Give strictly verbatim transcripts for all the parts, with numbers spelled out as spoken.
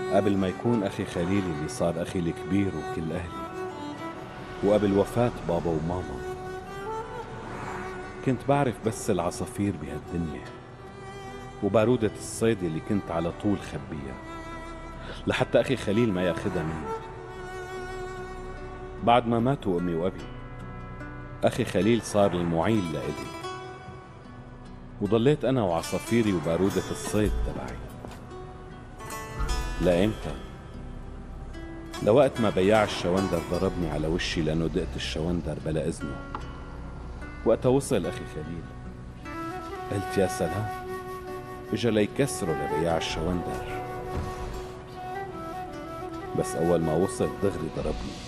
قبل ما يكون أخي خليل اللي صار أخي الكبير وكل أهلي، وقبل وفاة بابا وماما، كنت بعرف بس العصافير بهالدنيا وبارودة الصيد اللي كنت على طول خبيها لحتى أخي خليل ما ياخدها مني. بعد ما ماتوا أمي وأبي، أخي خليل صار المعين لإلي، وضليت أنا وعصافيري وبارودة الصيد تبعي. لإمتى؟ لوقت ما بياع الشوندر ضربني على وشي لأنه دقت الشوندر بلا إذنه. وقتها وصل أخي خليل، قلت يا سلام، إجا ليكسره لبياع الشوندر. بس أول ما وصل دغري ضربني.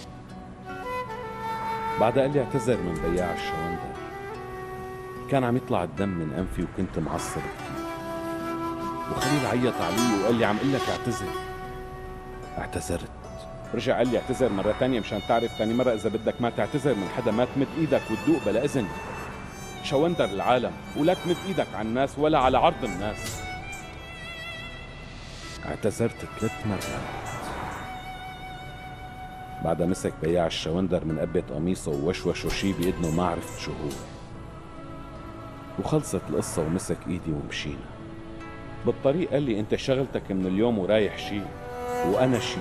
بعدها قال لي اعتذر من بياع الشوندر، كان عم يطلع الدم من أنفي وكنت معصب كتير. وخليل عيط علي وقال لي عم قلك اعتذر. اعتذرت. رجع قال لي اعتذر مرة تانية مشان تعرف تاني مرة إذا بدك ما تعتذر من حدا ما تمد إيدك وتدوق بلا إذن. شوندر العالم ولا تمد إيدك على الناس ولا على عرض الناس. اعتذرت ثلاث مرات. بعدها مسك بياع الشوندر من قبة قميصه ووشوشه شي بإذنه ما عرفت شو هو، وخلصت القصة ومسك إيدي ومشينا. بالطريق قال لي انت شغلتك من اليوم ورايح شي وأنا شي.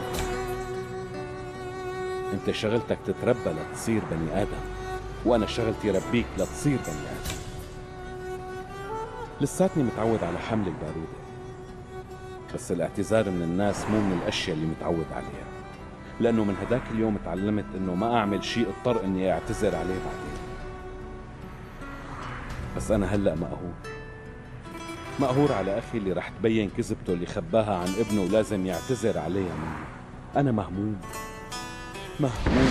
انت شغلتك تتربى لتصير بني آدم، وأنا شغلتي ربيك لتصير بني آدم. لساتني متعود على حمل البارودة، بس الاعتذار من الناس مو من الأشياء اللي متعود عليها، لأنه من هداك اليوم تعلمت إنه ما أعمل شيء اضطر إني أعتذر عليه بعدين. بس أنا هلأ مقهور مقهور على أخي اللي رح تبين كذبته اللي خباها عن ابنه ولازم يعتذر عليها مني. أنا مهموم مهموم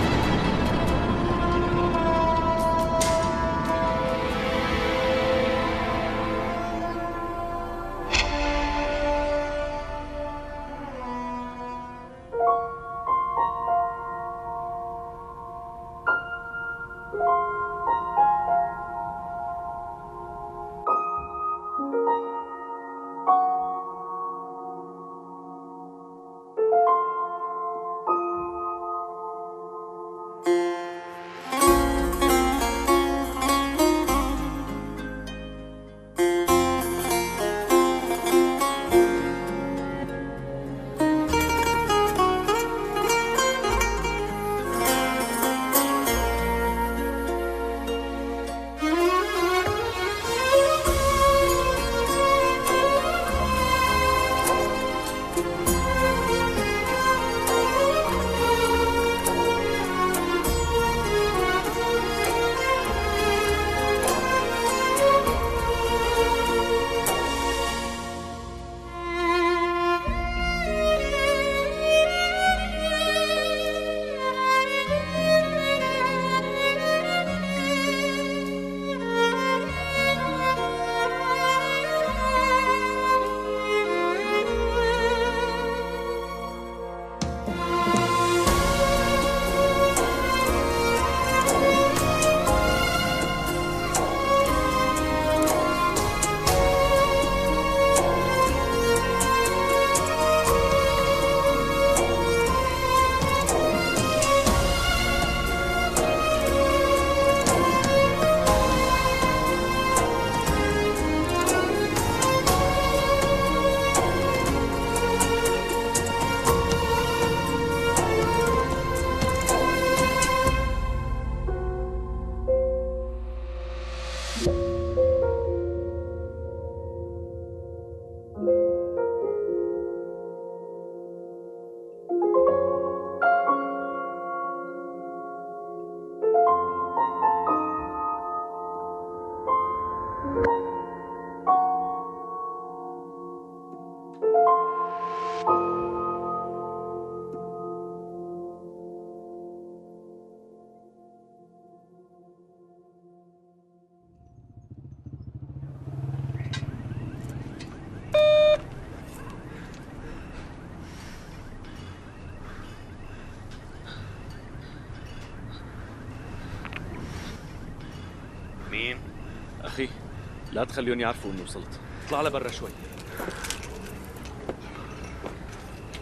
مين؟ أخي لا تخليهم يعرفوا إني وصلت، اطلع لبرا شوي.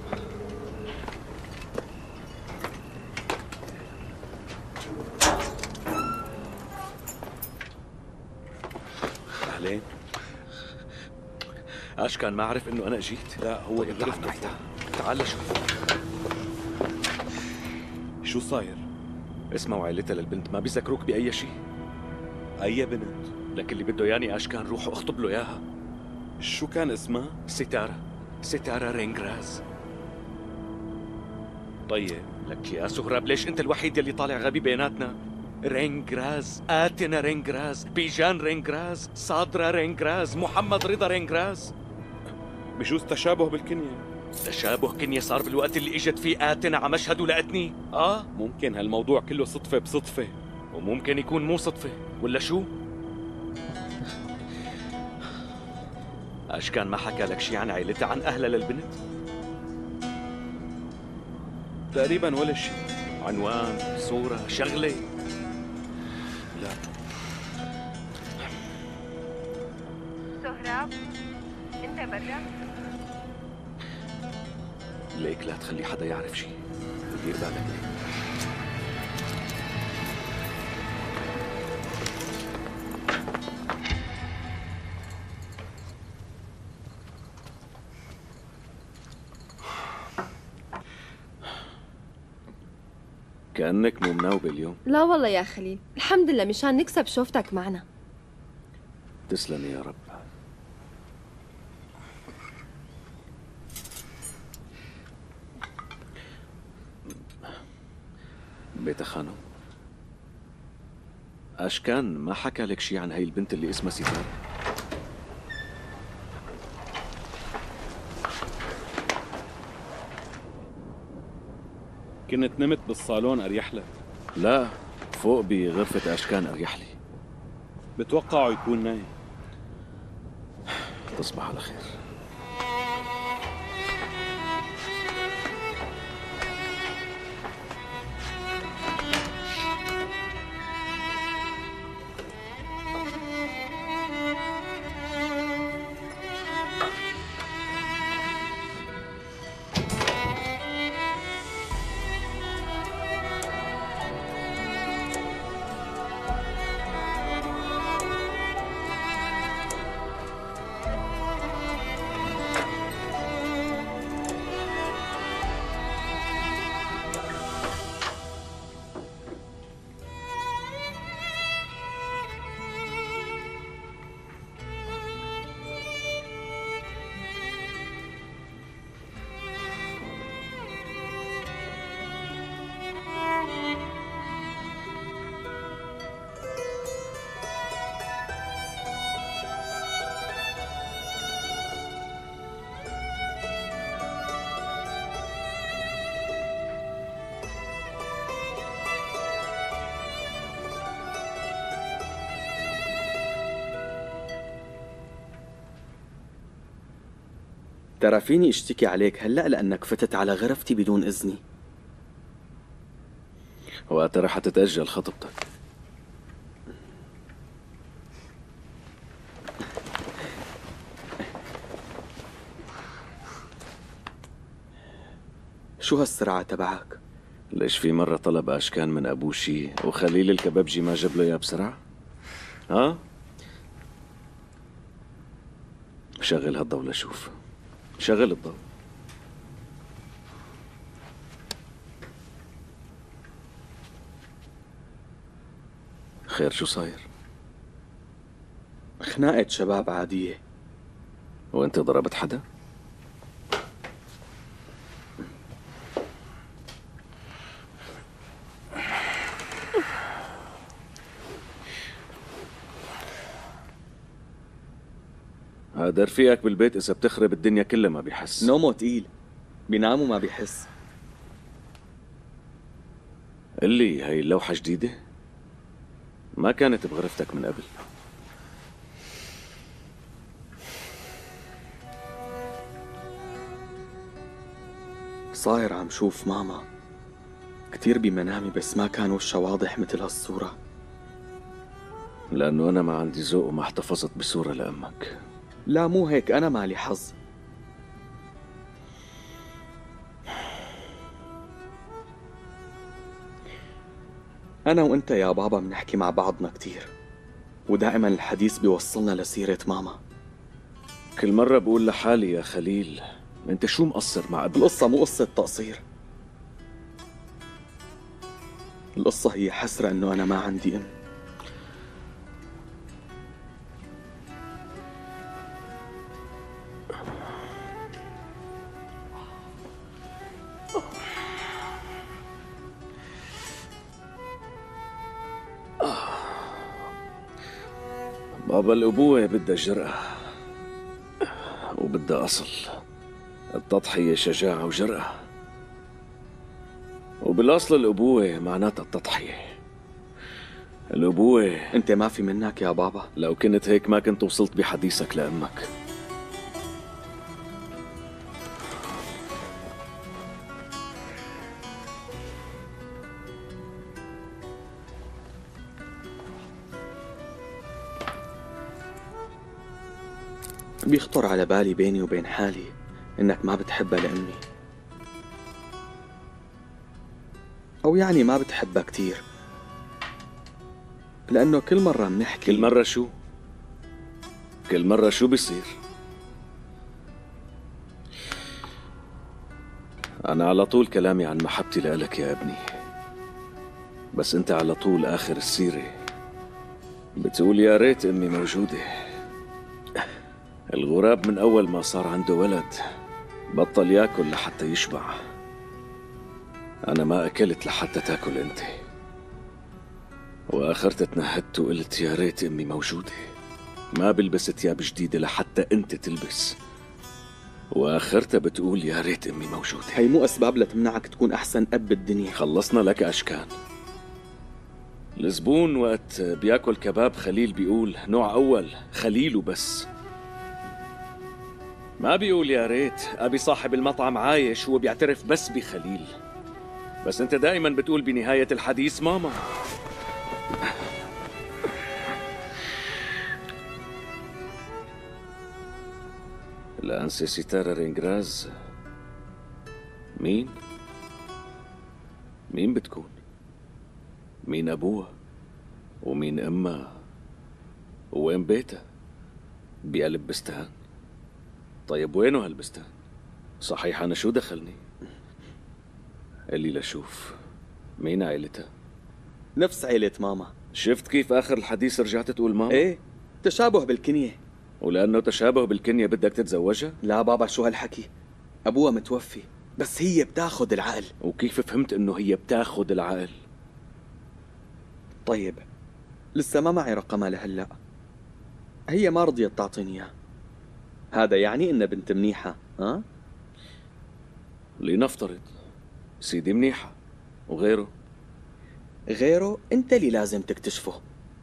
ليه؟ اشكان ما عرف انه انا اجيت؟ لا هو طيب تعال بغرفته معي، فوق. تعال تعال شوف. شو صاير؟ اسمها وعيلتها للبنت ما بيذكروك بأي شيء؟ أي بنت؟ لك اللي بده ياني أشكان روح واخطب له إياها. شو كان اسمها؟ ستارة ستارة رينغراز. طيب لك يا سهراب ليش أنت الوحيد يلي طالع غبي بيناتنا؟ رينغراز، آتنا رينغراز، بيجان رينغراز، صادرة رينغراز، محمد رضا رينغراز. بجوز تشابه بالكنية. تشابه كنية صار بالوقت اللي اجت فيه آتنا على مشهد ولقتني؟ آه؟ ممكن هالموضوع كله صدفة بصدفة. وممكن يكون مو صدفة، ولا شو؟ أشكان ما حكى لك شي عن عائلتها، عن أهلها للبنت؟ تقريبا ولا شيء. عنوان، صورة، شغلة؟ لا. سهراب انت برا؟ ليك لا تخلي حدا يعرف شي، ودير بالك ليك. كأنك مو مناوبة اليوم. لا والله يا خليل، الحمد لله مشان نكسب شوفتك معنا. تسلمي يا رب. بيت خانم، أشكان ما حكى لك شي عن هاي البنت اللي اسمها ستارة؟ كنت نمت بالصالون أريح لك. لا، فوق بغرفة أشكان أريح لي. بتوقعه يكون نايم. تصبح على خير. ترى فيني اشتكي عليك هلأ لأنك فتت على غرفتي بدون إذني. وقت رح تتأجل خطبتك. شو هالسرعة تبعك؟ ليش في مرة طلب أشكان من أبوه شي وخليل الكبابجي ما جاب له إياه بسرعة؟ ها؟ شغل هالضوء لشوف. شغل الضوء. خير شو صاير؟ خناقة شباب عادية. وانت ضربت حدا؟ هذا رفيقك بالبيت إذا بتخرب الدنيا كلها ما بيحس. نومه تقيل، بينام وما بيحس. اللي هي اللوحة جديدة؟ ما كانت بغرفتك من قبل. صاير عم شوف ماما كتير بمنامي بس ما كان وشها واضح مثل هالصورة. لأنه أنا ما عندي ذوق وما احتفظت بصورة لأمك. لا مو هيك، أنا مالي حظ. أنا وأنت يا بابا بنحكي مع بعضنا كتير. ودائما الحديث بيوصلنا لسيرة ماما. كل مرة بقول لحالي يا خليل، انت شو مقصر مع ابنك؟ القصة مو قصة تقصير، القصة هي حسرة انه انا ما عندي ام. بابا، الأبوة بدها جرأة وبدها أصل. التضحية شجاعة وجرأة، وبالأصل الأبوة معناتها التضحية. الأبوة انت ما في منك يا بابا. لو كنت هيك ما كنت وصلت بحديثك لأمك. بيخطر على بالي بيني وبين حالي انك ما بتحبها لأمي، او يعني ما بتحبها كتير، لأنه كل مرة بنحكي. كل مرة شو؟ كل مرة شو بيصير؟ أنا على طول كلامي عن محبتي لإلك يا ابني، بس أنت على طول آخر السيرة بتقول يا ريت أمي موجودة. الغراب من أول ما صار عنده ولد بطل ياكل لحتى يشبع. أنا ما أكلت لحتى تاكل أنت، وآخرت تنهدت وقلت يا ريت أمي موجودة. ما بلبس ثياب جديدة لحتى أنت تلبس، وآخرتها بتقول يا ريت أمي موجودة. هي مو أسباب لتمنعك تكون أحسن أب بالدنيا. خلصنا لك أشكال. الزبون وقت بياكل كباب خليل بيقول نوع أول خليل وبس، ما بيقول يا ريت. أبي صاحب المطعم عايش هو بيعترف بس بخليل، بس أنت دائما بتقول بنهاية الحديث ماما. الأنسة ستارة رينغراز مين؟ مين بتكون؟ مين أبوها؟ ومين أمها؟ وين بيتها؟ بقلب بستان. طيب وينه هالبستان؟ صحيح أنا شو دخلني؟ اللي لشوف مين عائلتها؟ نفس عيلة ماما. شفت كيف آخر الحديث رجعت تقول ماما؟ ايه، تشابه بالكنية. ولأنه تشابه بالكنية بدك تتزوجها؟ لا بابا، شو هالحكي؟ أبوها متوفي، بس هي بتاخد العقل. وكيف فهمت إنه هي بتاخد العقل؟ طيب، لسه ما معي رقمها لهلأ، هي ما رضيت تعطيني إياه. هذا يعني إنها بنت منيحة، ها؟ لنفترض سيدي منيحة، وغيره؟ غيره أنت اللي لازم تكتشفه.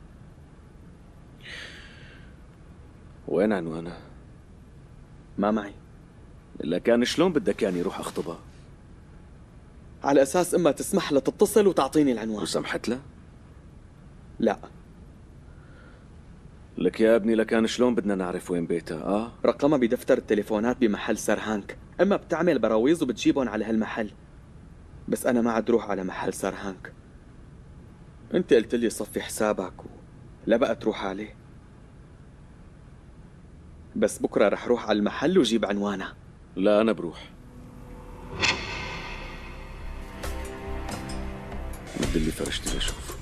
وين عنوانها؟ ما معي. إلا كان شلون بدك يعني روح أخطبها؟ على أساس إما تسمح لها تتصل وتعطيني العنوان. وسمحت لها؟ لا. لك يا ابني لكان شلون بدنا نعرف وين بيتها؟ آه رقمها بدفتر التليفونات بمحل سر هانك، اما بتعمل براويز وبتجيبهم على هالمحل. بس انا ما عاد روح على محل سر هانك. انت قلت لي صفي حسابك و... لا بقى تروح عليه. بس بكره رح روح على المحل وجيب عنوانها. لا أنا بروح. مد لي فرشتي لشوف.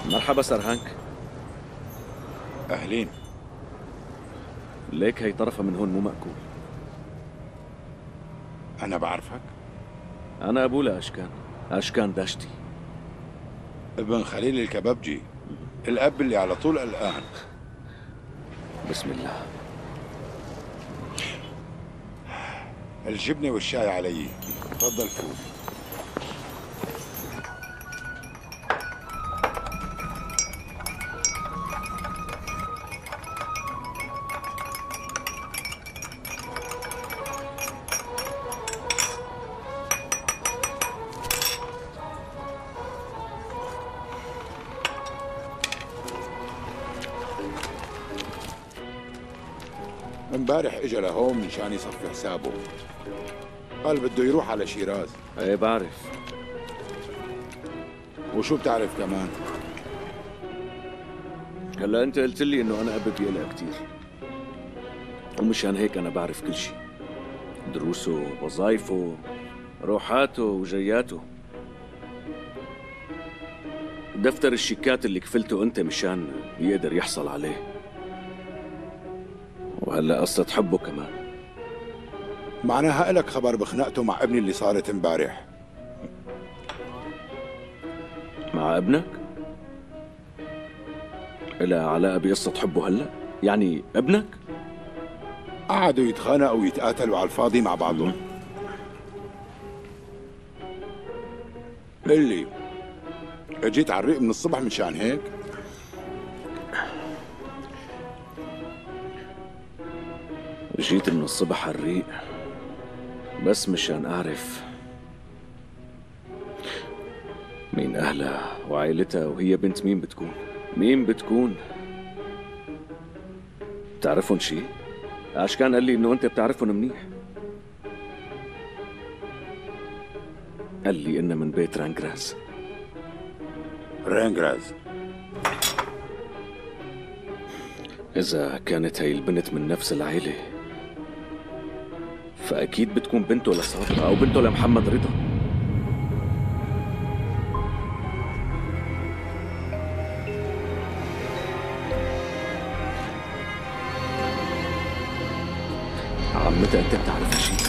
مرحبا سرهانك. أهلين. ليك هي طرفة من هون مو مأكول. أنا بعرفك؟ أنا أبولا أشكان، أشكان داشتي، ابن خليل الكبابجي، الأب اللي على طول الآن. بسم الله. الجبنة والشاي علي، تفضل فوت. امبارح اجى لهون مشان يصفي حسابه، قال بده يروح على شيراز. ايه بعرف. وشو بتعرف كمان؟ هلا انت قلت لي انه انا اب بيقلق كثير، ومشان هيك انا بعرف كل شيء، دروسه، وظايفه، روحاته وجياته، دفتر الشيكات اللي كفلته انت مشان يقدر يحصل عليه، وهلا قصة حبه كمان. معناها إلك خبر بخناقته مع ابني اللي صارت امبارح؟ مع ابنك؟ إلها علاقة بقصة حبه هلا؟ يعني ابنك؟ قعدوا يتخانقوا ويتقاتلوا على الفاضي مع بعضهم. قل لي، اجيت على الريق من الصبح مشان هيك؟ جيت من الصبح على الريق بس مشان أعرف مين أهلها وعائلتها، وهي بنت مين بتكون. مين بتكون؟ بتعرفون شي؟ أشكان قال لي إنه أنت بتعرفهم منيح. قال لي إنها من بيت رانجراز. رانجراز؟ إذا كانت هي البنت من نفس العائلة فأكيد بتكون بنته لصابر أو بنته لمحمد رضا. عمتها أنت بتعرف شيء؟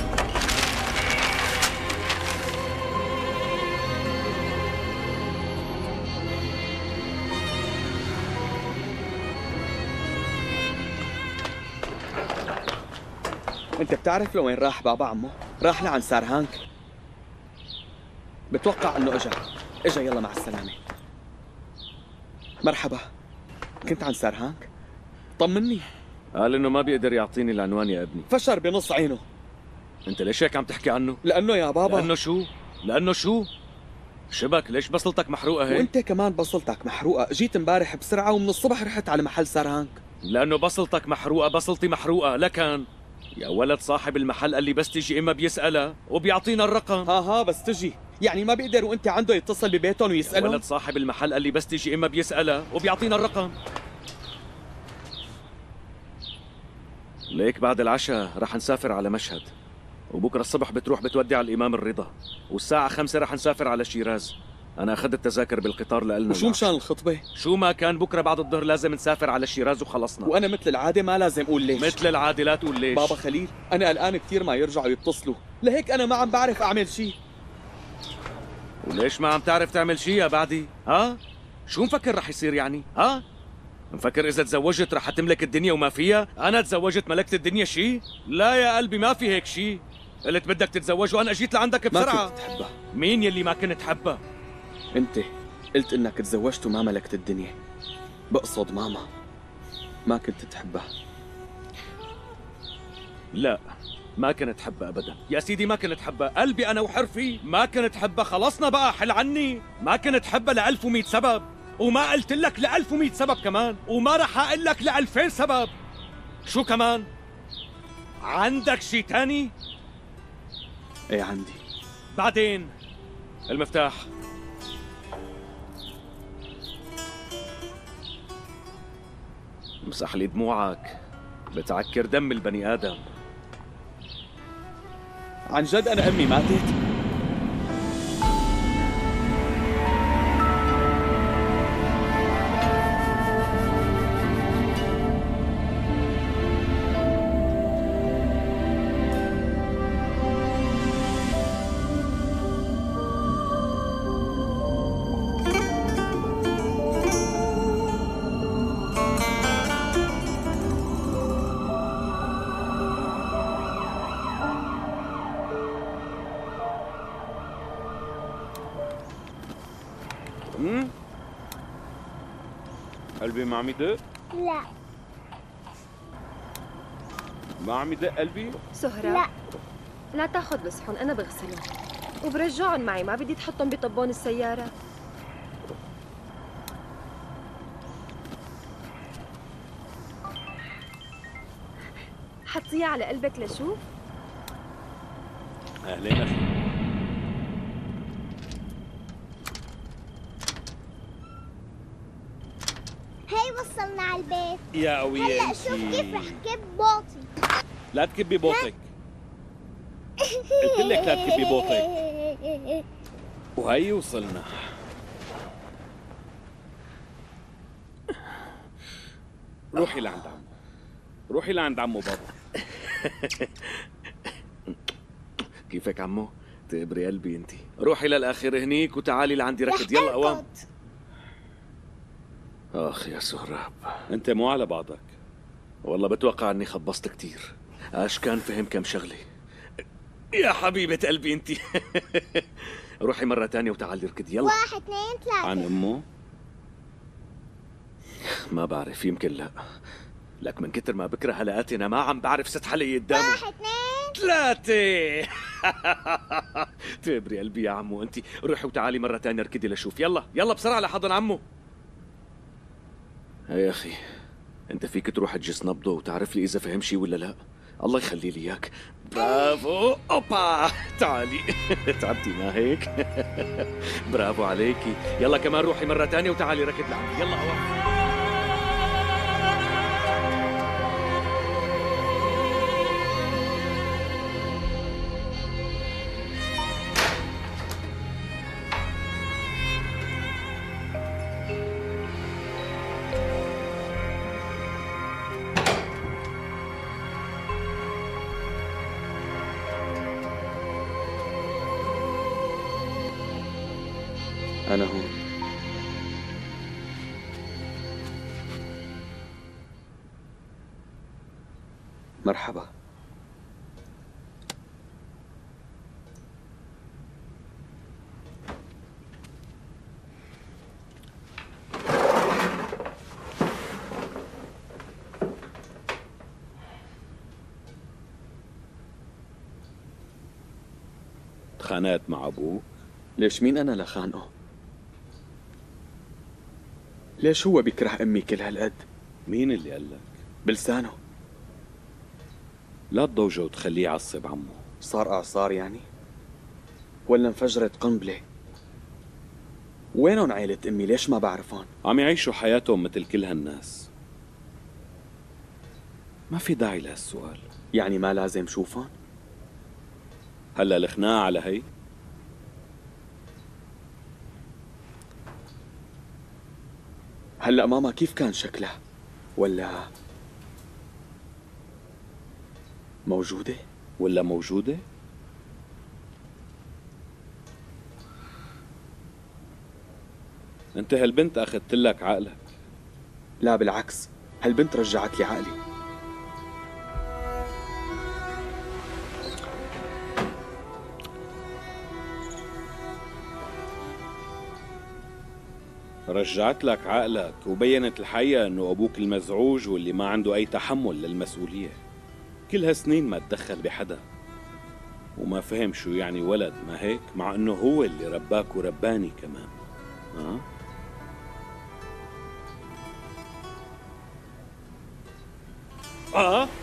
انت بتعرف لوين راح بابا عمو؟ راح لعند سارهانك. بتوقع انه اجا اجا يلا مع السلامة. مرحبا، كنت عند سارهانك؟ طمني. قال إنه ما بيقدر يعطيني العنوان يا ابني. فشر بنص عينه. أنت ليش هيك عم تحكي عنه؟ لأنه يا بابا لأنه شو؟ لأنه شو؟ شبك ليش بصلتك محروقة هيك؟ وانت كمان بصلتك محروقة. جيت امبارح بسرعة ومن الصبح رحت على محل سارهانك. لأنه بصلتك محروقة، بصلتي محروقة، لكن يا ولد صاحب المحل قال لي بس تيجي إما بيسألها وبيعطينا الرقم. ها ها بس تجي، يعني ما بيقدر وانت عنده يتصل ببيتهم يا ويسألهم؟ ولد صاحب المحل قال لي بس تيجي إما بيسألها وبيعطينا الرقم. ليك بعد العشاء رح نسافر على مشهد، وبكرة الصبح بتروح بتودع الإمام الرضا، والساعة خمسة رح نسافر على شيراز. أنا أخذت التذاكر بالقطار لإلنا. وشو مشان الخطبة؟ شو ما كان بكرة بعد الظهر لازم نسافر على شيراز وخلصنا. وأنا مثل العادة ما لازم أقول ليش. مثل العادة لا تقول ليش. بابا خليل أنا قلقان كثير ما يرجعوا يتصلوا، لهيك أنا ما عم بعرف أعمل شيء. وليش ما عم تعرف تعمل شيء يا بعدي؟ ها؟ شو مفكر رح يصير يعني؟ ها؟ مفكر إذا تزوجت رح تملك الدنيا وما فيها؟ أنا تزوجت ملكت الدنيا شيء؟ لا يا قلبي ما في هيك شيء. قلت بدك تتزوج وأنا أجيت لعندك بسرعة. ما كنت تحبها. مين يلي ما كنت حبها؟ أنت قلت إنك تزوجت وما ملكت الدنيا. بقصد ماما ما كنت تحبها. لا ما كنت حبها أبدا يا سيدي، ما كنت حبها. قلبي أنا وحرفي ما كنت حبها. خلصنا بقى، حل عني. ما كنت حبها لألف ومئة سبب، وما قلت لك لألف ومئة سبب كمان، وما رح أقول لك لألفين سبب. شو كمان؟ عندك شي تاني؟ ايه عندي. بعدين المفتاح. امسح لي دموعك، بتعكر دم البني آدم. عن جد أنا أمي ماتت؟ قلبي ما عم يدق؟ لا ما عم يدق قلبي؟ سهرة لا لا تاخذ الصحن، أنا بغسلهم وبرجعهم معي، ما بدي تحطهم بطبون السيارة. حطيها على قلبك لشوف. اهلين اخي. هي وصلنا على البيت. يا قوية هلا شوف كيف رح كب بوطي. لا تكبي بوطك. قلت لك لا تكبي بوطك. وهي وصلنا. روحي لعند عمو، روحي لعند عمو بابا. كيفك عمو؟ تقبري قلبي انت. روحي للاخر هنيك وتعالي لعندي ركض. يلا قوام. اخ يا سهراب، انت مو على بعضك. والله بتوقع اني خبصت كتير. اش كان فهم كم شغلة. يا حبيبة قلبي انت. روحي مرة تانية وتعالي ركض. يلا. واحد اثنين ثلاثة. عن امه؟ ما بعرف، يمكن لا، لك من كتر ما بكره هلقاتنا ما عم بعرف ست حلقة قدامه. واحد اثنين ثلاثة. تقبري قلبي يا عمو انت. روحي وتعالي مرة تانية ركضي لشوف. يلا يلا بسرعة لحضن عمو. يا اخي انت فيك تروح تجس نبضه وتعرف لي اذا فهم شي ولا لا. الله يخلي لي اياك. برافو. اوبا تعالي. تعبتي ما هيك؟ برافو عليكي. يلا كمان روحي مرة تانية وتعالي ركض لعندي. يلا أوه. أنا هون. مرحبا. تخانقت مع ابوك؟ ليش مين أنا لخانقه؟ ليش هو بيكره أمي كل هالقد؟ مين اللي قال لك؟ بلسانه. لا تضوجه وتخليه يعصب عمو. صار إعصار يعني؟ ولا انفجرت قنبلة؟ وينهم عيلة أمي؟ ليش ما بعرفهم؟ عم يعيشوا حياتهم مثل كل هالناس. ما في داعي لهالسؤال. يعني ما لازم شوفهم؟ هلا الخناقة على هي؟ هلأ ماما كيف كان شكلها؟ ولا موجودة؟ ولا موجودة؟ انت هالبنت اخذت لك عقلك. لا بالعكس، هالبنت رجعت لي عقلي. رجعت لك عقلك وبينت الحقيقة انه ابوك المزعوج واللي ما عنده اي تحمل للمسؤولية. كل هالسنين ما تدخل بحدا وما فهم شو يعني ولد، ما هيك؟ مع انه هو اللي رباك ورباني كمان. ها؟ اه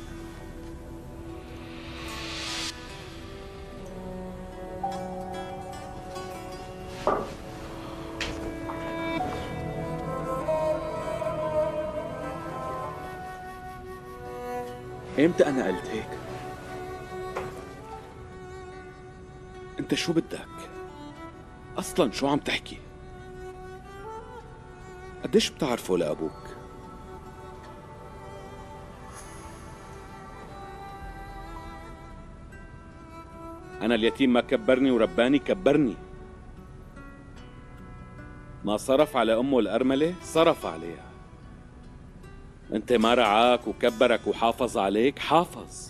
امتى انا قلت هيك؟ انت شو بدك؟ اصلا شو عم تحكي؟ قديش بتعرفه لابوك؟ انا اليتيم ما كبرني ورباني، كبرني. ما صرف على امه الارمله، صرف عليها. انت ما رعاك وكبرك وحافظ عليك، حافظ.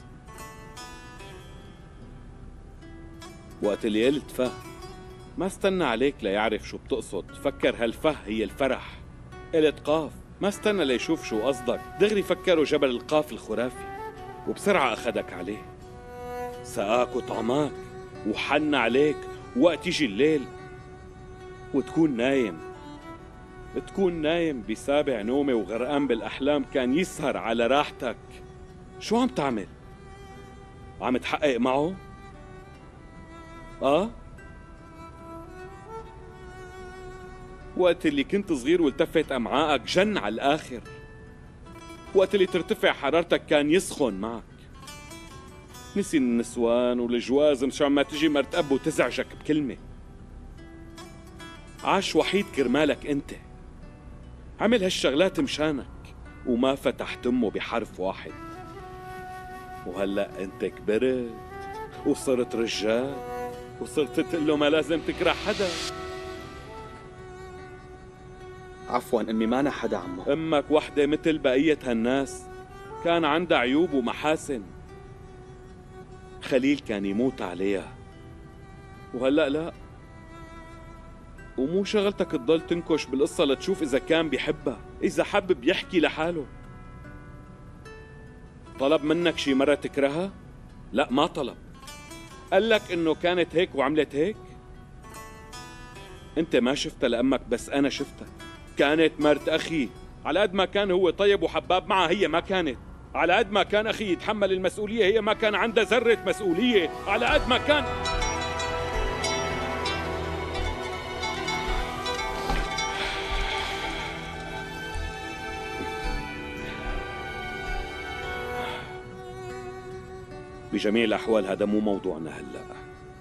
وقت اللي قلت فه ما استنى عليك ليعرف شو بتقصد. فكر هالفه هي الفرح. قلت قاف، ما استنى ليشوف شو قصدك، دغري فكروا جبل القاف الخرافي وبسرعة أخدك عليه، سقاك وطعماك وحن عليك. وقت يجي الليل وتكون نايم تكون نايم بسابع نومه وغرقان بالأحلام، كان يسهر على راحتك. شو عم تعمل؟ عم تحقق معه؟ آه؟ وقت اللي كنت صغير والتفت أمعائك جن على الآخر، وقت اللي ترتفع حرارتك كان يسخن معك. نسي النسوان والجواز مشان ما تجي مرت أب وتزعجك بكلمة. عاش وحيد كرمالك انت، عمل هالشغلات مشانك وما فتح تمه بحرف واحد. وهلأ انت كبرت وصرت رجال وصرت تقول له ما لازم تكره حدا. عفوا امي، ما انا حدا عمو. امك وحدة مثل بقية هالناس، كان عندها عيوب ومحاسن. خليل كان يموت عليها وهلأ لا، ومو شغلتك تضل تنكش بالقصة لتشوف إذا كان بيحبها. إذا حب بيحكي لحاله. طلب منك شي مرة تكرهها؟ لا ما طلب. قال لك إنه كانت هيك وعملت هيك؟ أنت ما شفتها لأمك، بس أنا شفتها. كانت مرت أخي، على قد ما كان هو طيب وحباب معها هي ما كانت. على قد ما كان أخي يتحمل المسؤولية هي ما كان عندها ذرة مسؤولية. على قد ما كان بجميع الأحوال هذا مو موضوعنا هلأ.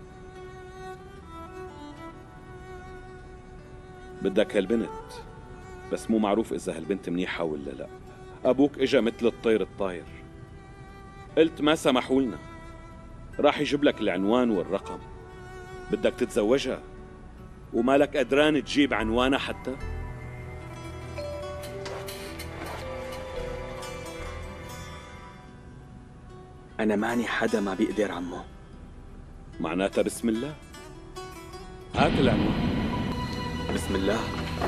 بدك هالبنت، بس مو معروف إذا هالبنت منيحة ولا لا. أبوك إجا مثل الطير الطاير، قلت ما سمحوا لنا، راح يجيب لك العنوان والرقم. بدك تتزوجها ومالك قدران تجيب عنوانها حتى؟ أنا ماني حدا ما بيقدر عمو. معناتها بسم الله، هات العنوان. بسم الله.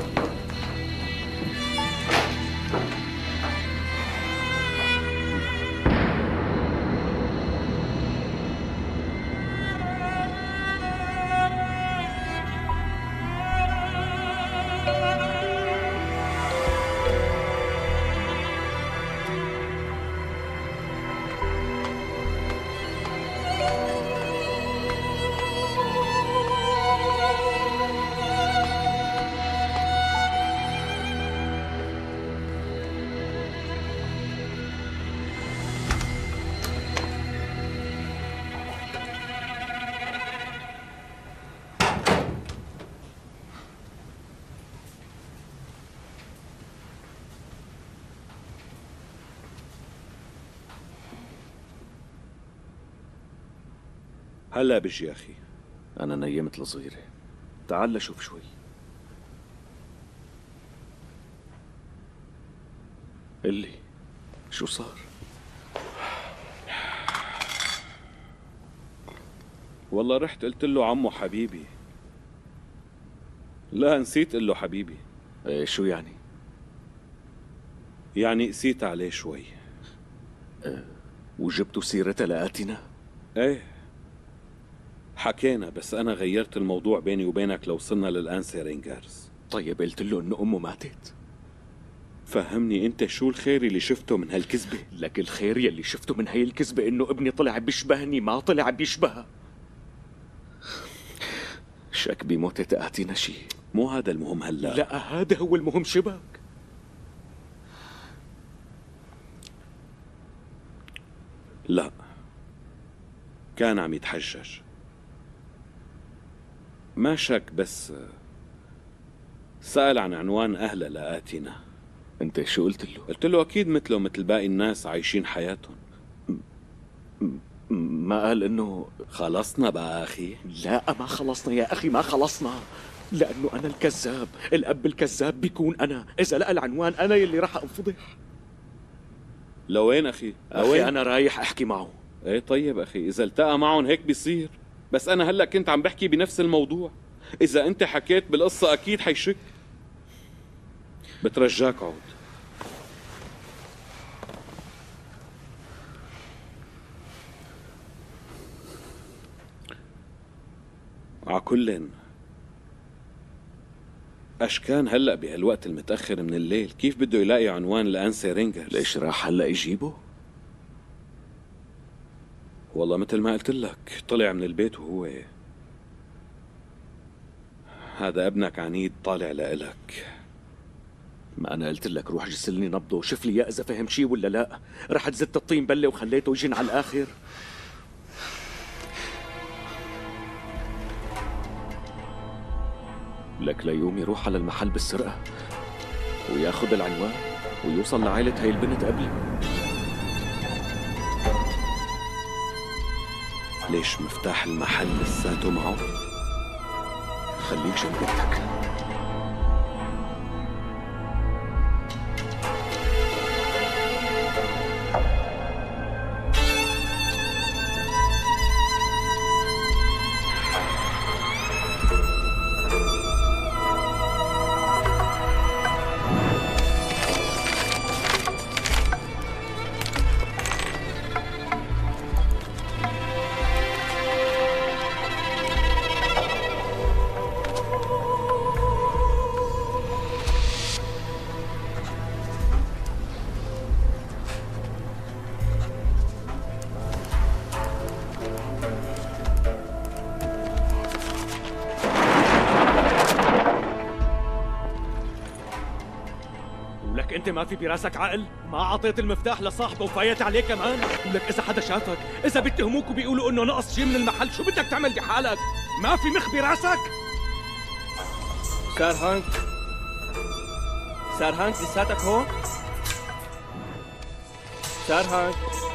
هلا بيجي يا أخي. أنا نيمت الصغيرة، تعال لشوف شوي. قلي شو صار؟ والله رحت قلت له عمو حبيبي. لا نسيت قل له حبيبي. ايه شو يعني؟ يعني قسيت عليه شوي. أه وجبتوا سيرتها لآتنا؟ ايه حكينا، بس أنا غيرت الموضوع بيني وبينك لو وصلنا للأنسة رينجرز. طيب قلت له إنه أمه ماتت؟ فهمني أنت شو الخير اللي شفته من هالكذبة؟ لك الخير يلي شفته من هاي الكذبة إنه ابني طلع بيشبهني، ما طلع بيشبهها. شك بموتة آتنا شي؟ مو هذا المهم هلا. لا هذا هو المهم. شبك لا، كان عم يتحجج ما شك، بس سأل عن عنوان أهلها لآتنا. أنت شو قلت له؟ قلت له أكيد مثله مثل باقي الناس عايشين حياتهم. ما قال إنه خلصنا بقى أخي؟ لا ما خلصنا يا أخي، ما خلصنا، لأنه أنا الكذاب. الأب الكذاب بيكون أنا. إذا لقى العنوان أنا يلي راح أنفضح. لوين أخي؟ أخي لوين؟ أنا رايح أحكي معه. ايه طيب أخي، إذا التقى معهم هيك بيصير، بس أنا هلأ كنت عم بحكي بنفس الموضوع. إذا أنت حكيت بالقصة أكيد حيشك. بترجاك عود. عكلن أشكان هلأ بهالوقت المتأخر من الليل كيف بده يلاقي عنوان لأنسي رينجرز؟ ليش راح هلا يجيبه؟ والله مثل ما قلت لك طلع من البيت وهو هذا ابنك عنيد طالع لإلك. ما أنا قلت لك روح جسلني نبضه وشوف لي يا إذا فهم شي ولا لا. رحت زدت الطين بلة وخليته يجن على الآخر. لك ليوم يروح على المحل بالسرقة وياخذ العنوان ويوصل لعائلة هاي البنت قبلي. ليش مفتاح المحل لساته معه؟ خليك جنبتك. انت ما في براسك عقل؟ ما اعطيت المفتاح لصاحبه وفايت عليه كمان؟ ولك اذا حدا شافك، اذا بيتهموك وبيقولوا انه نقص شيء من المحل، شو بدك تعمل بحالك؟ ما في مخ براسك؟ سار هانك سار هانك لساتك هون؟ سار هانك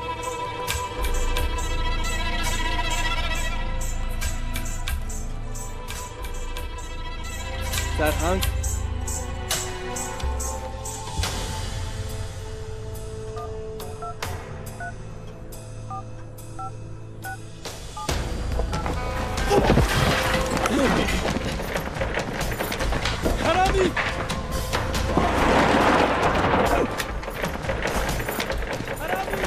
سار هانك حرامي! حرامي!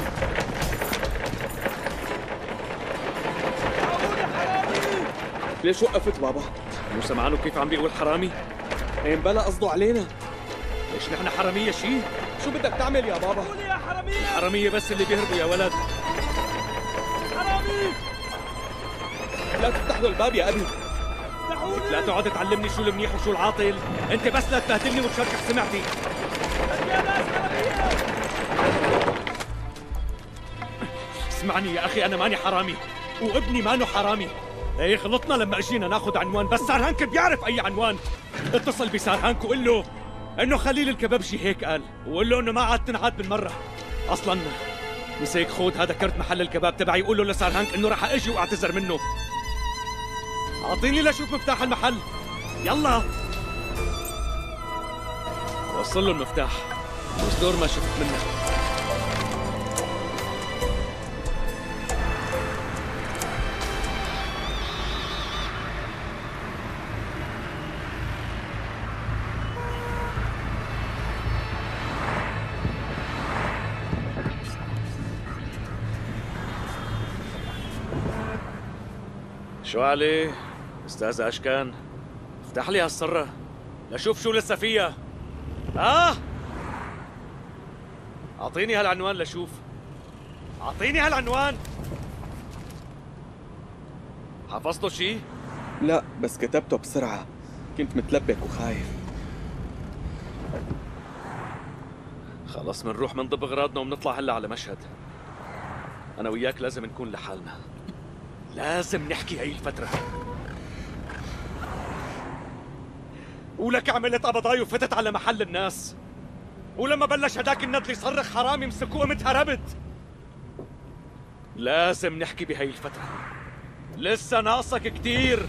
ليش وقفت بابا؟ مو سمعانه كيف عم بيقول حرامي؟ ايه بلا قصده علينا. ليش نحن حرامية شي؟ شو بدك تعمل يا بابا؟ قول يا حرامية! الحرامية بس اللي بيهربوا يا ولد. حرامي! لا تفتح له الباب يا ابي. لا تقعد تعلمني شو المنيح وشو العاطل، انت بس لا تبهدلني وتشركح سمعتي. يا ناس حرامية! اسمعني يا اخي، انا ماني حرامي وابني مانو حرامي. ايه غلطنا لما اجينا ناخذ عنوان، بس سار هانك بيعرف اي عنوان. اتصل بسار هانك وقول له انه خليل الكبابجي هيك قال، وقول له انه ما عاد تنعاد بالمره. اصلا بس هيك خود هذا كرت محل الكباب تبعي، قول له لسار هانك انه رح اجي واعتذر منه. اعطيني لاشوف مفتاح المحل، يلا. وصل له المفتاح وصدور ما شفت منه. شو علي؟ استاذ اشكان، افتح لي هالسرة لشوف شو لسه فيها. اه اعطيني هالعنوان لشوف، اعطيني هالعنوان. حفظته شي؟ لا بس كتبته بسرعة، كنت متلبك وخايف. خلص منروح منضب اغراضنا ومنطلع هلا على مشهد. انا وياك لازم نكون لحالنا، لازم نحكي هاي الفترة. ولك عملت قبضاي وفتت على محل الناس، ولما بلش هداك الندل يصرخ حرامي مسكوه قمت هربت. لازم نحكي بهاي الفترة، لسه ناقصك كتير.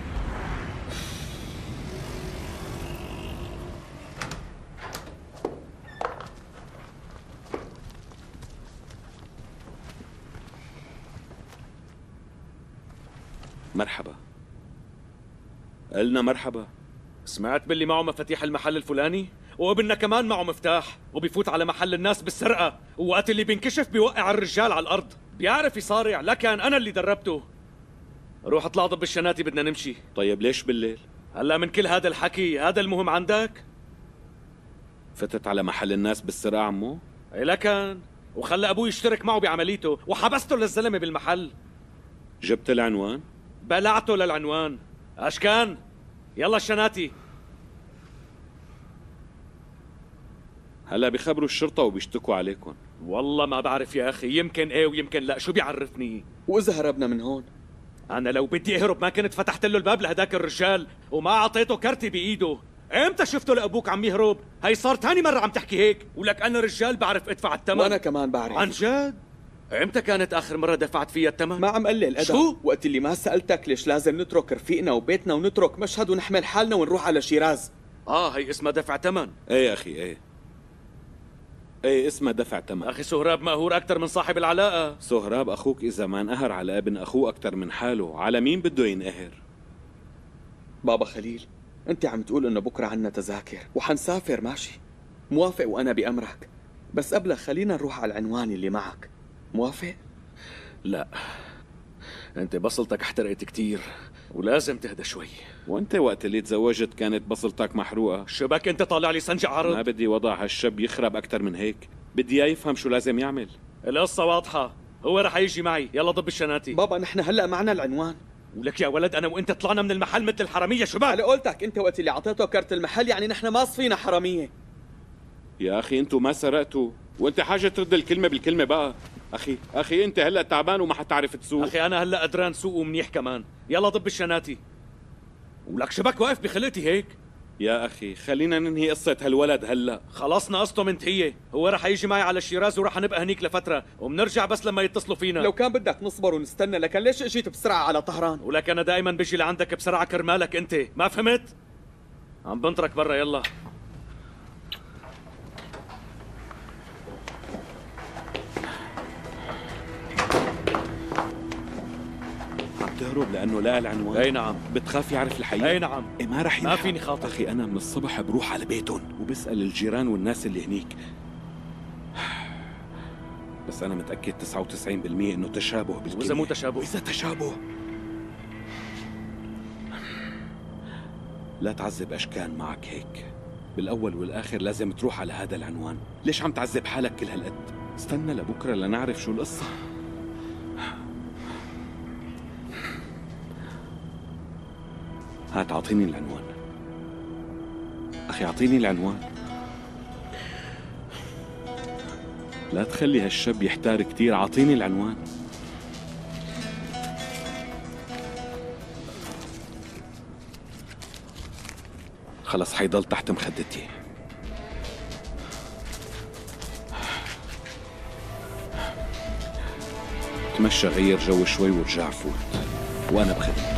مرحبا. قلنا مرحبا. سمعت باللي معه مفاتيح المحل الفلاني؟ وابننا كمان معه مفتاح وبيفوت على محل الناس بالسرقة، ووقت اللي بينكشف بيوقع الرجال على الأرض، بيعرف يصارع، لكن أنا اللي دربته. روح اطلع ضب الشناتي، بدنا نمشي. طيب ليش بالليل؟ هلا من كل هذا الحكي هذا المهم عندك؟ فتت على محل الناس بالسرقة عمو؟ إيه لكن وخلى أبوي يشترك معه بعمليته وحبسته للزلمة بالمحل. جبت العنوان؟ بلعته للعنوان. أشكان يلا الشناتي. هلا بيخبروا الشرطة وبيشتكوا عليكم. والله ما بعرف يا أخي، يمكن إيه ويمكن لا، شو بيعرفني؟ وإذا هربنا من هون؟ أنا لو بدي أهرب ما كنت فتحت له الباب لهداك الرجال وما أعطيته كرتي بإيده. إمتى شفته لأبوك عم يهرب؟ هي صار تاني مرة عم تحكي هيك، ولك أنا رجال بعرف أدفع الثمن. وأنا كمان بعرف. عن جد؟ إمتى كانت آخر مرة دفعت فيها الثمن؟ ما عم قلل أدب. شو؟ وقت اللي ما سألتك ليش لازم نترك رفيقنا وبيتنا ونترك مشهد ونحمل حالنا ونروح على شيراز. آه هي اسمها دفع ثمن. ايه يا أخي ايه ايه اسمها دفع ثمن. أخي سهراب مقهور أكثر من صاحب العلاقة. سهراب أخوك إذا ما انقهر على ابن أخوه أكتر من حاله، على مين بده ينقهر؟ بابا خليل، أنت عم تقول إنه بكرة عنا تذاكر وحنسافر، ماشي موافق وأنا بأمرك، بس قبل خلينا نروح على العنوان اللي معك. موافق؟ لا، أنت بصلتك احترقت كتير ولازم تهدى شوي. وأنت وقت اللي تزوجت كانت بصلتك محروقة. شبك أنت طالع لي سنجة عرض؟ ما بدي وضع هالشاب يخرب أكتر من هيك، بدي إياه يفهم شو لازم يعمل. القصة واضحة، هو رح يجي معي. يلا ضب الشناتي. بابا نحن هلأ معنا العنوان. ولك يا ولد أنا وأنت طلعنا من المحل مثل الحرامية. شبك على قولتك أنت وقت اللي عطيته كرت المحل يعني نحن ما صفينا حرامية. يا أخي أنتوا ما سرقتوا، وأنت حاجة ترد الكلمة بالكلمة بقى. أخي أخي أنت هلأ تعبان وما حتعرف تسوق. أخي أنا هلأ قدران سوق ومنيح كمان. يلا ضب الشناتي. ولك شبك واقف بخلقتي هيك؟ يا أخي خلينا ننهي قصة هالولد هلأ. خلصنا قصته منتهية، هو رح يجي معي على الشيراز ورح نبقى هنيك لفترة وبنرجع بس لما يتصلوا فينا. لو كان بدك نصبر ونستنى، لكن ليش اجيت بسرعة على طهران؟ ولك أنا دائما بجي لعندك بسرعة كرمالك أنت، ما فهمت؟ عم بنطرك برا. يلا تهرب لأنه لا العنوان؟ أي نعم. بتخاف يعرف الحقيقة؟ أي نعم. إيه ما رح ما يلحق. فيني خاطر. أخي أنا من الصبح بروح على بيتهم وبسأل الجيران والناس اللي هنيك، بس أنا متأكد تسعة وتسعين بالمية إنه تشابه بالكلمة. وإذا مو تشابه؟ وإذا تشابه لا تعذب أشكان معك هيك. بالأول والآخر لازم تروح على هذا العنوان. ليش عم تعذب حالك كل هالقد؟ استنى لبكرة لنعرف شو القصة. هات أعطيني العنوان. أخي أعطيني العنوان. لا تخلي هالشاب يحتار كتير، أعطيني العنوان. خلص حيضل تحت مخدتي. تمشى غير جو شوي ورجع فوت وأنا بخدمتك.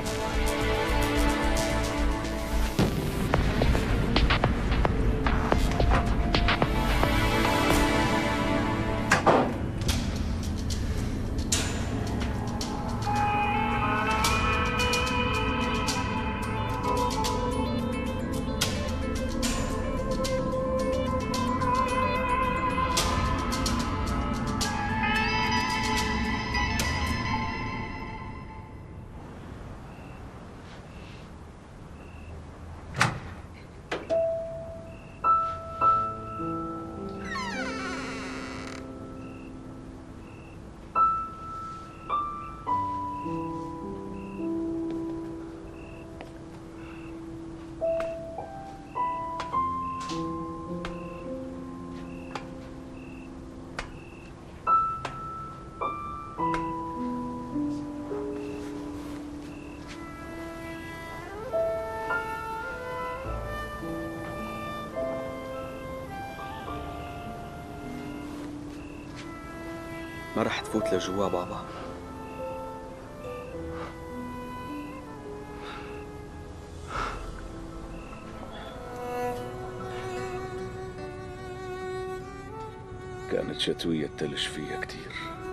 ما رح تفوت لجوا بابا؟ كانت شتوية تلج فيها كتير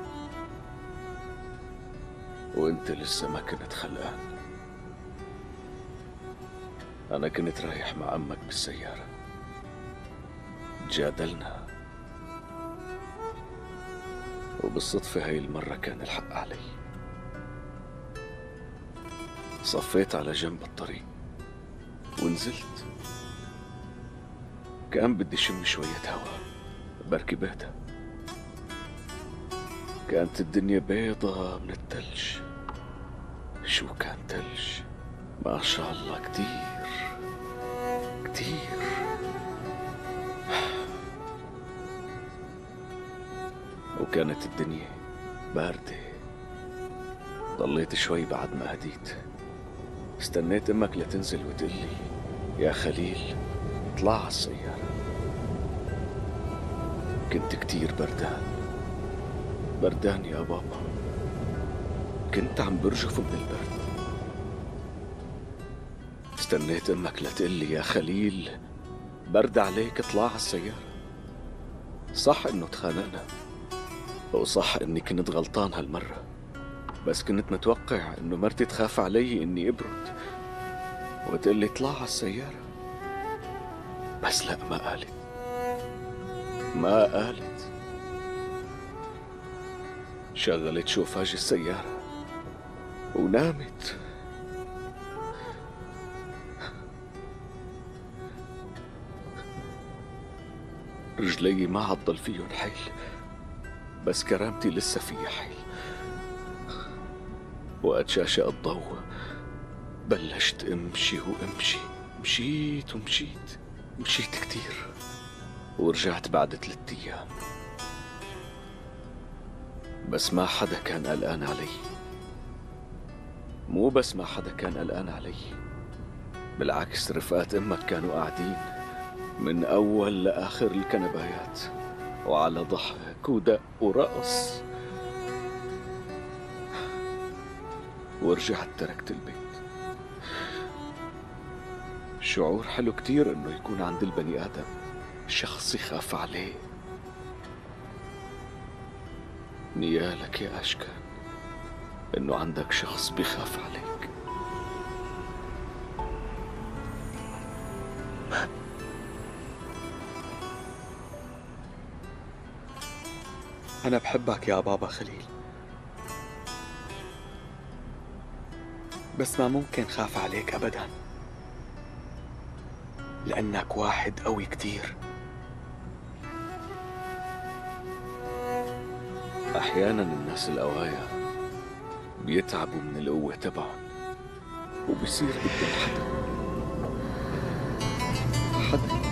وانت لسه ما كنت خلقان. أنا كنت رايح مع أمك بالسيارة تجادلنا، وبالصدفة هاي المرة كان الحق علي. صفيت على جنب الطريق ونزلت. كان بدي شم شوية هوا بركي بهدى. كانت الدنيا بيضة من التلج. شو كان تلج ما شاء الله، كتير كتير. وكانت الدنيا باردة. ضليت شوي بعد ما هديت. استنيت امك لتنزل وتقلي يا خليل اطلع على السيارة. كنت كتير بردان بردان يا بابا. كنت عم برجف من البرد. استنيت امك لتقلي يا خليل برد عليك اطلع على السيارة. صح انه تخانقنا، وصح اني كنت غلطان هالمرة، بس كنت متوقع انه مرتي تخاف علي اني ابرد وتقلي اطلع على السيارة. بس لا، ما قالت ما قالت شغلت شوفاج السيارة ونامت. رجلي ما عضل فيهم حيل، بس كرامتي لسه فيها حيل. وقت شاشة الضوء بلشت امشي وامشي. مشيت ومشيت مشيت كتير، ورجعت بعد ثلاثة ايام. بس ما حدا كان قلقان علي. مو بس ما حدا كان قلقان علي، بالعكس رفقات امك كانوا قاعدين من اول لاخر الكنبايات، وعلى ضحك ودق ورقص. ورجعت تركت البيت. شعور حلو كتير انه يكون عند البني ادم شخص يخاف عليه. نيالك يا اشكان انه عندك شخص بيخاف عليك. أنا بحبك يا بابا خليل، بس ما ممكن خاف عليك أبداً، لأنك واحد قوي كتير. أحياناً الناس القوايا بيتعبوا من القوة تبعهم، وبصير بدهم حدا حدا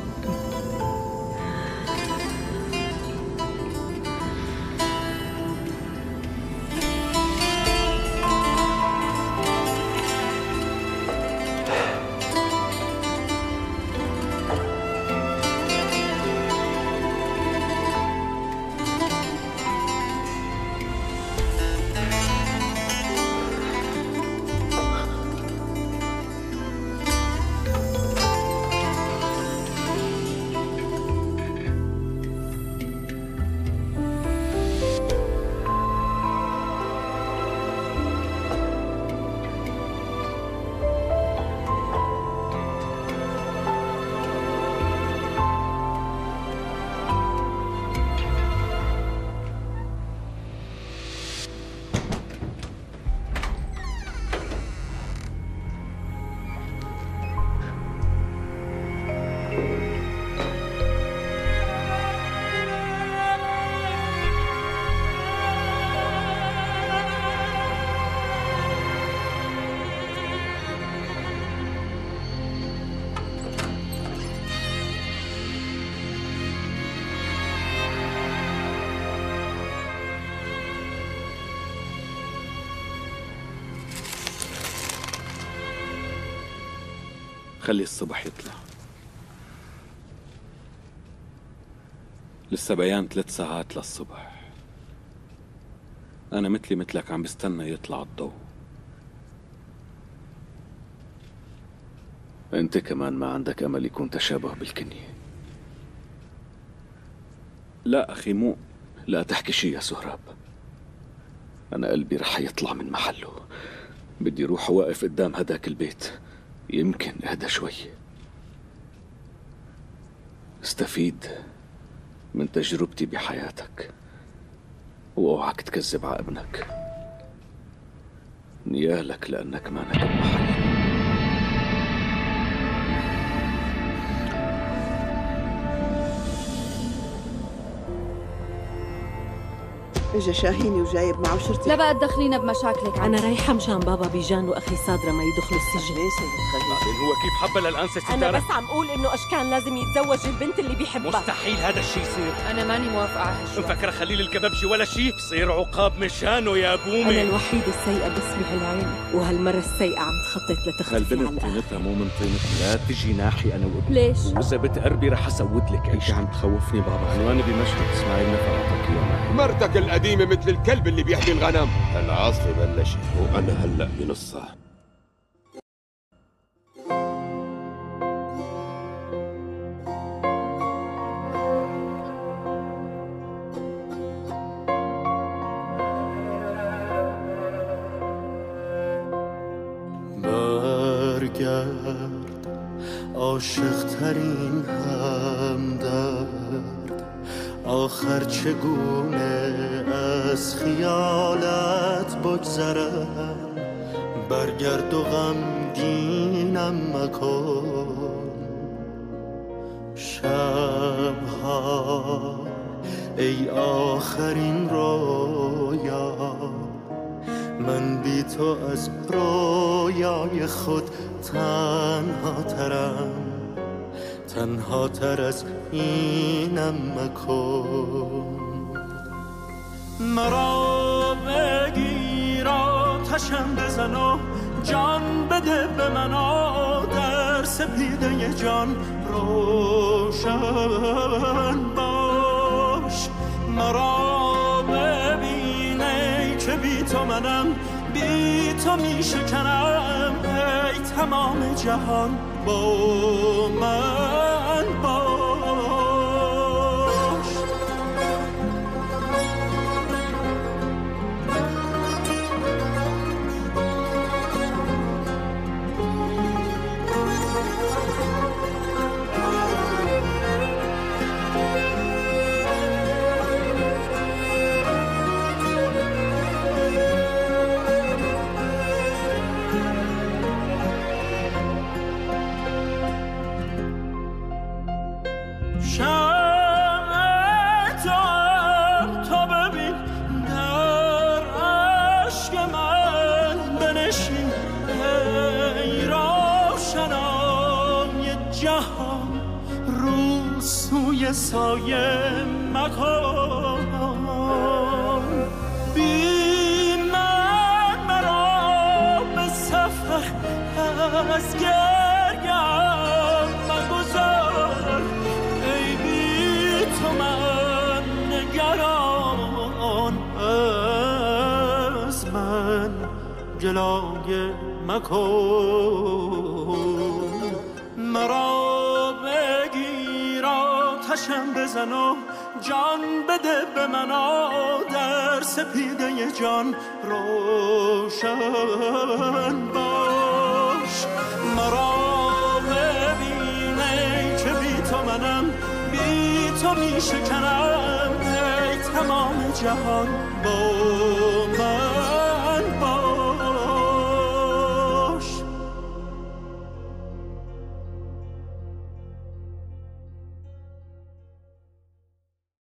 خلي الصبح يطلع. لسه بيان ثلاث ساعات للصبح. أنا مثلي مثلك عم بستنى يطلع الضوء. أنت كمان ما عندك أمل يكون تشابه بالكنية؟ لا أخي، مو لا تحكي شي يا سهراب. أنا قلبي رح يطلع من محله. بدي روح واقف قدام هداك البيت، يمكن اهدى شوي. استفيد من تجربتي بحياتك واوعك تكذب على ابنك. نيالك لأنك مانك بمحل. اجا شاهيني وجايب معه شرطي. لا بقى تدخلينا بمشاكلك. أنا رايحة مشان بابا بيجان وأخي صادرة ما يدخلوا السجن. ليه سيد خليل؟ بعدين هو كيف حبى للأنسة ستارة؟ أنا بس عم أقول إنه أشكان لازم يتزوج البنت اللي بيحبها. مستحيل هذا الشيء يصير. أنا ماني موافقة على هالشيء. مفكرة خليل الكببشي ولا شيء؟ بصير عقاب مشانه يا بومي. أنا الوحيدة السيئة باسمي هالعين، وهالمرة السيئة عم تخطط لتختفي هالبنت على طينتها مو من طينتي. لا تجي ناحي أنا وابني. ليش؟ وإذا بتقربي رح أسود لك انت عيش. عم تخوفني بابا. عنواني بمشهد اسماعيل نفر أعطاك إياه. مرتك القديمة مثل الكلب اللي بيحمي الغنم. العاصفة بلشت وأنا هلأ بنصها. برگرد عاشق ترین همدرد، آخر چگونه از خیالت بگذرم. برگرد و غمگینم مکن شبها ای آخرین رویا. من بی تو از رویای خود تنها ترم، تنها تر از اینم مکن. مرا بگیر آتشم بزن و جان بده به من و در سپیده جان روشن باش. مرا ببینه که بی تو منم، بی تو می شکنم. ای تمام جهان با من باش. سایه مکن بی من مرا به سفر از گریم مگذار. ای بی تو من نگران از من جلوه مکن. مرا آتشم بزن و جان بده به من و در سپیده جان روشن باش. مرا ببینه که بی تو منم، بی تو می شکنم. ای تمام جهان باش.